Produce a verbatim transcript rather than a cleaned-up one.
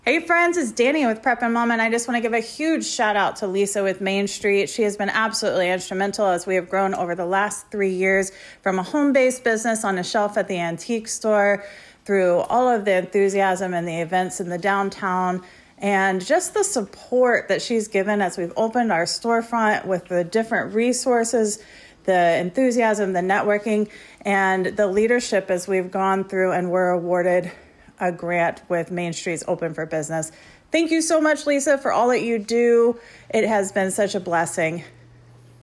Hey friends, it's Danny with Prep and Mom, and I just want to give a huge shout out to Lisa with Main Street. She has been absolutely instrumental as we have grown over the last three years from a home-based business on a shelf at the antique store through all of the enthusiasm and the events in the downtown and just the support that she's given as we've opened our storefront with the different resources, the enthusiasm, the networking, and the leadership as we've gone through and were awarded a grant with Main Street's Open for Business. Thank you so much, Lisa, for all that you do. It has been such a blessing.